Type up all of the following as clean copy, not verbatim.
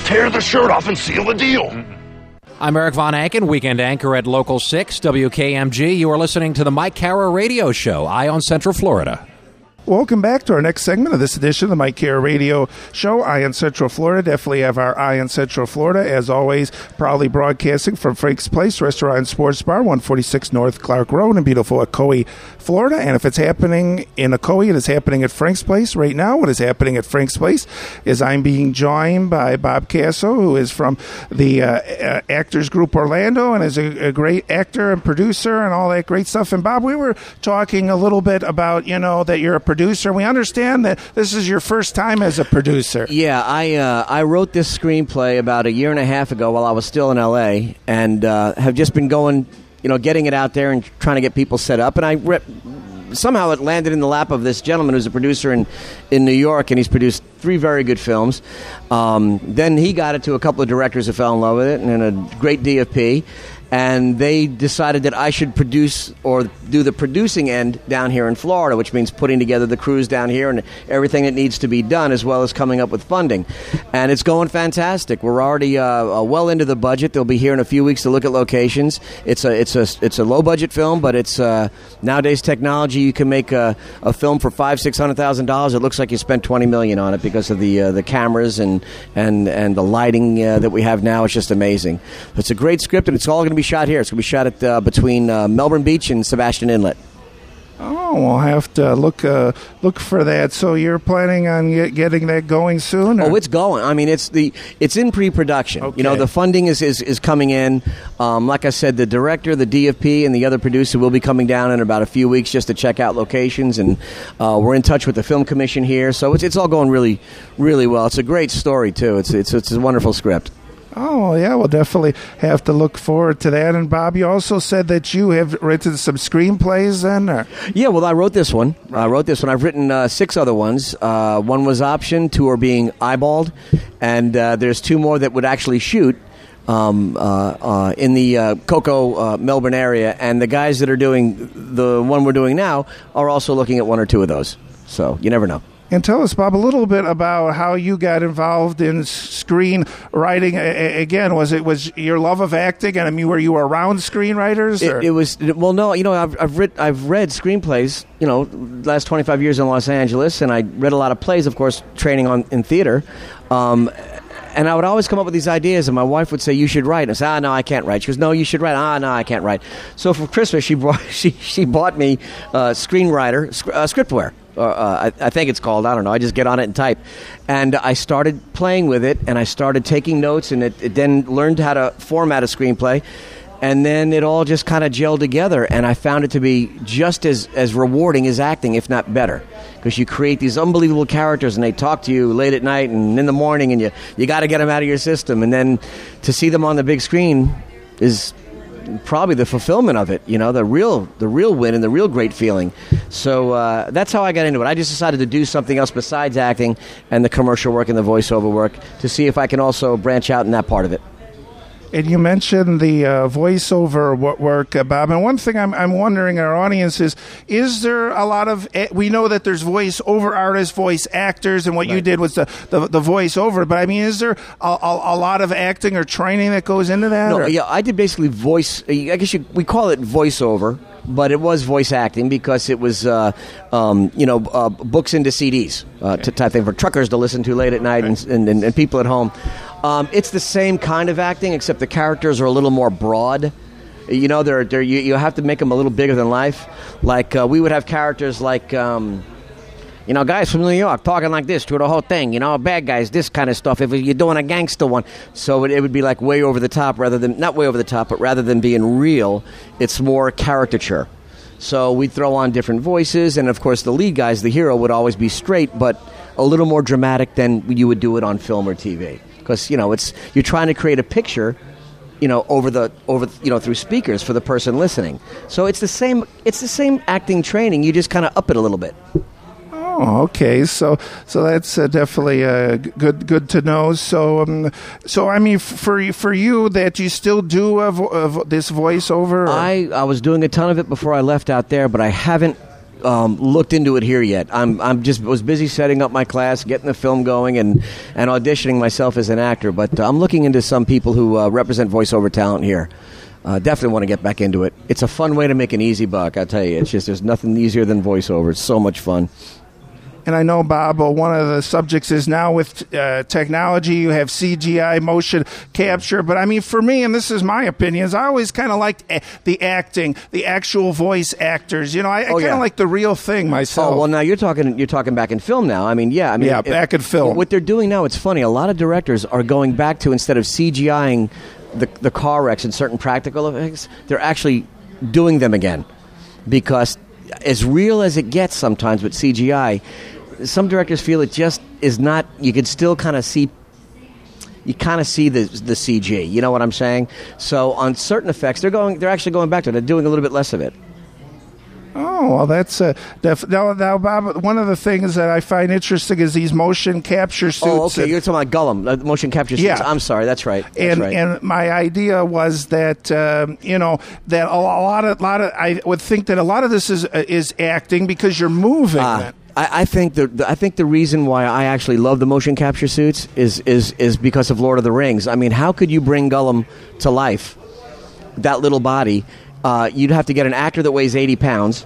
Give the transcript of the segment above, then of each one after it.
tear the shirt off and seal the deal. I'm Eric Von Anken, weekend anchor at Local 6, WKMG. You are listening to the Mike Carra Radio Show, Eye on Central Florida. Welcome back to our next segment of this edition of the Mike Carra Radio Show, Eye on Central Florida. Definitely have our Eye on Central Florida, as always, proudly broadcasting from Frank's Place Restaurant and Sports Bar, 146 North Clark Road in beautiful Ocoee, Florida. And if it's happening in Ocoee, it is happening at Frank's Place right now. What is happening at Frank's Place is I'm being joined by Bob Casso, who is from the Actors Group Orlando and is a great actor and producer and all that great stuff. And Bob, we were talking a little bit about, that you're a producer. We understand that this is your first time as a producer. Yeah, I wrote this screenplay about a year and a half ago while I was still in L.A. and have just been going, getting it out there and trying to get people set up. And somehow it landed in the lap of this gentleman who's a producer in New York, and he's produced 3 very good films. Then he got it to a couple of directors who fell in love with it, and a great DFP. And they decided that I should produce or do the producing end down here in Florida, which means putting together the crews down here and everything that needs to be done, as well as coming up with funding. And it's going fantastic. We're already well into the budget. They'll be here in a few weeks to look at locations. It's a low budget film, but it's nowadays technology. You can make a film for $500,000-$600,000. It looks like you spent $20 million on it because of the cameras and the lighting that we have now. It's just amazing. It's a great script, and it's all going to be shot here. It's going to be shot at between Melbourne Beach and Sebastian Inlet. Oh, we'll have to look for that. So you're planning on getting that going soon? Or? Oh, it's going. I mean, it's in pre-production. Okay. The funding is coming in. Like I said, the director, the DFP, and the other producer will be coming down in about a few weeks just to check out locations. And we're in touch with the film commission here, so it's all going really, really well. It's a great story too. It's a wonderful script. Oh, yeah, we'll definitely have to look forward to that. And, Bob, you also said that you have written some screenplays then? Or? Yeah, well, I wrote this one. I've written 6 other ones. One was optioned, 2 are being eyeballed, and there's 2 more that would actually shoot in the Cocoa, Melbourne area. And the guys that are doing the one we're doing now are also looking at 1 or 2 of those. So you never know. And tell us, Bob, a little bit about how you got involved in screenwriting. Again, was your love of acting? And I mean, were you around screenwriters? It was. Well, no. I've read screenplays. Last 25 years in Los Angeles, and I read a lot of plays. Of course, training in theater. And I would always come up with these ideas, and my wife would say, "You should write." And I said, "No, I can't write." She goes, "No, you should write." "No, I can't write." So for Christmas, she bought me Scriptware. I think it's called. I don't know. I just get on it and type. And I started playing with it, and I started taking notes, and it then learned how to format a screenplay. And then it all just kind of gelled together, and I found it to be just as rewarding as acting, if not better. Because you create these unbelievable characters, and they talk to you late at night and in the morning, and you got to get them out of your system. And then to see them on the big screen is probably the fulfillment of it, the real win and the real great feeling. So that's how I got into it. I just decided to do something else besides acting and the commercial work and the voiceover work to see if I can also branch out in that part of it. And you mentioned the voiceover work, Bob. And one thing I'm wondering, our audience is there a lot of? We know that there's voiceover artists, voice actors, and what you did was the voiceover. But I mean, is there a lot of acting or training that goes into that? No, yeah, I did basically voice. I guess we call it voiceover, but it was voice acting because it was books into CDs type thing for truckers to listen to late at night and people at home. It's the same kind of acting, except the characters are a little more broad. You have to make them a little bigger than life. Like we would have characters like, guys from New York talking like this through the whole thing. Bad guys, this kind of stuff. If you're doing a gangster one, so it would be like way over the top, rather than being real, it's more caricature. So we'd throw on different voices, and of course the lead guys, the hero, would always be straight, but a little more dramatic than you would do it on film or TV. Because you're trying to create a picture, through speakers for the person listening. So it's the same acting training. You just kind of up it a little bit. Oh, okay. So that's definitely good to know. So I mean, for you that you still do this voiceover. I was doing a ton of it before I left out there, but I haven't looked into it here yet. I'm just was busy setting up my class, getting the film going, and auditioning myself as an actor. But I'm looking into some people who represent voiceover talent here. Definitely want to get back into it. It's a fun way to make an easy buck, I tell you. It's just there's nothing easier than voiceover. It's so much fun. And I know, Bob, one of the subjects is now with technology, you have CGI, motion capture. But, I mean, for me, and this is my opinion, is I always kind of liked the acting, the actual voice actors. You know, I kind of like the real thing myself. Oh, well, now you're talking back in film now. I mean, back in film. What they're doing now, it's funny. A lot of directors are going back to, instead of CGIing the car wrecks and certain practical effects, they're actually doing them again. Because as real as it gets sometimes with CGI, some directors feel it just is not. You can still kind of see. You kind of see the CG. You know what I'm saying? So on certain effects, they're actually going back to it. They're doing a little bit less of it. Oh, well, that's now, Bob. One of the things that I find interesting is these motion capture suits. Oh, okay. You're talking about Gollum, motion capture suits. Yeah. I'm sorry. That's right. And my idea was that that a lot of I would think that a lot of this is acting because you're moving. I think the reason why I actually love the motion capture suits is because of Lord of the Rings. I mean, how could you bring Gollum to life? That little body. You'd have to get an actor that weighs 80 pounds,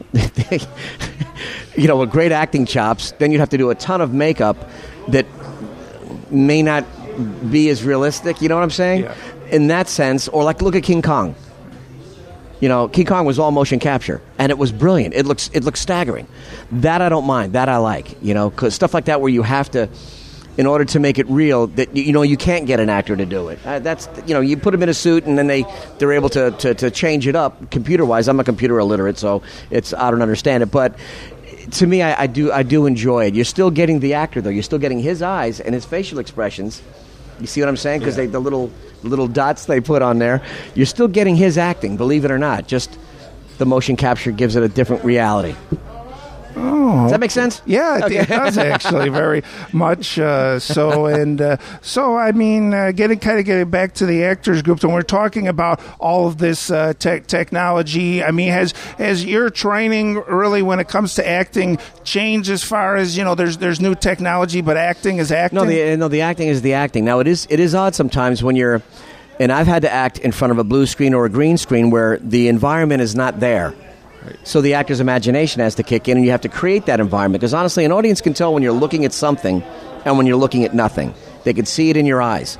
with great acting chops. Then you'd have to do a ton of makeup that may not be as realistic. You know what I'm saying? Yeah. In that sense, or like look at King Kong. King Kong was all motion capture, and it was brilliant. It looks staggering. That I don't mind. That I like. Because stuff like that where you have to, in order to make it real, that you can't get an actor to do it. That's you put them in a suit and then they're able to change it up computer wise. I'm a computer illiterate, so I don't understand it. But to me, I do enjoy it. You're still getting the actor though. You're still getting his eyes and his facial expressions. You see what I'm saying? Because the little dots they put on there, you're still getting his acting. Believe it or not, just the motion capture gives it a different reality. Oh, does that make sense? Yeah, it does actually very much. So I mean, getting back to the actors group, and we're talking about all of this technology. I mean, has your training really, when it comes to acting, changed as far as there's new technology, but acting is acting? No, the acting is the acting. Now it is odd sometimes when you're, and I've had to act in front of a blue screen or a green screen where the environment is not there. So the actor's imagination has to kick in, and you have to create that environment. Because honestly, an audience can tell when you're looking at something and when you're looking at nothing. They can see it in your eyes.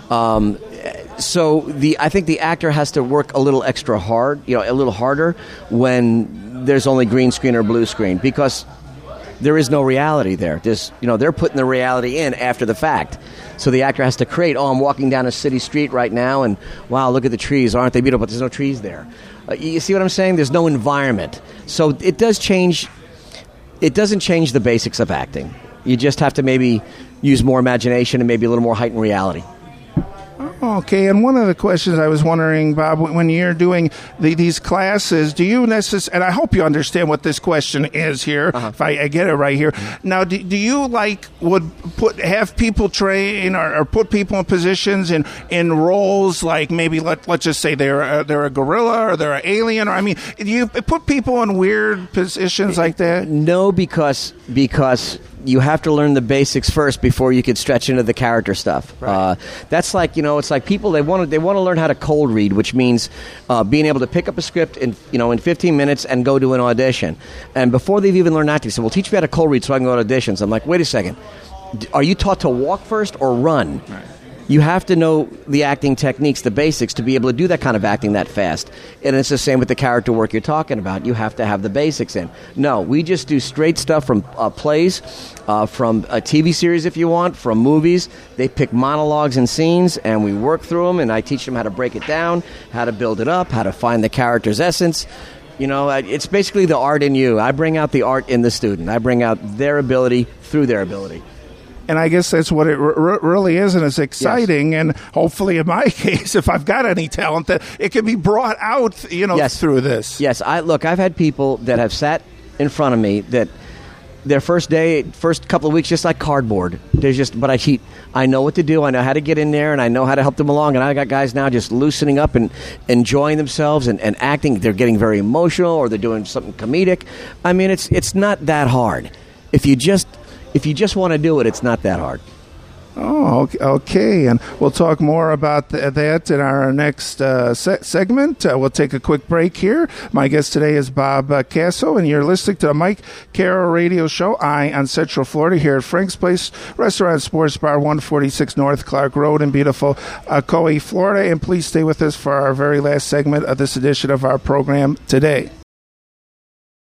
So I think the actor has to work a little extra hard, a little harder when there's only green screen or blue screen, because there is no reality there. They're putting the reality in after the fact. So the actor has to create, I'm walking down a city street right now, and wow, look at the trees. Aren't they beautiful? But there's no trees there. You see what I'm saying? There's no environment. So it does change. It doesn't change the basics of acting. You just have to maybe use more imagination and maybe a little more heightened reality. Okay, and one of the questions I was wondering, Bob, when you're doing these classes, do you necessarily, and I hope you understand what this question is here, if I get it right here. Now, do you have people train or put people in positions in roles like maybe let's just say they're a gorilla or they're an alien, or I mean, do you put people in weird positions like that? No, because you have to learn the basics first before you could stretch into the character stuff. Right. That's like, it's like people, they want to learn how to cold read, which means being able to pick up a script in 15 minutes and go to an audition. And before they've even learned acting, they say, well, teach me how to cold read so I can go to auditions. I'm like, wait a second. Are you taught to walk first or run? Right. You have to know the acting techniques, the basics, to be able to do that kind of acting that fast. And it's the same with the character work you're talking about. You have to have the basics in. No, we just do straight stuff from plays, from a TV series if you want, from movies. They pick monologues and scenes, and we work through them, and I teach them how to break it down, how to build it up, how to find the character's essence. It's basically the art in you. I bring out the art in the student. I bring out their ability through their ability. And I guess that's what it really is, and it's exciting. Yes. And hopefully, in my case, if I've got any talent, that it can be brought out, yes. through this. Yes, I've had people that have sat in front of me that their first couple of weeks, just like cardboard. But I know what to do. I know how to get in there, and I know how to help them along. And I got guys now just loosening up and enjoying themselves and acting. They're getting very emotional, or they're doing something comedic. I mean, it's not that hard. If you just want to do it, it's not that hard. Oh, okay. And we'll talk more about that in our next segment. We'll take a quick break here. My guest today is Bob Casso, and you're listening to the Mike Carroll Radio Show, on Central Florida, here at Frank's Place Restaurant Sports Bar, 146 North Clark Road in beautiful Coe, Florida. And please stay with us for our very last segment of this edition of our program today.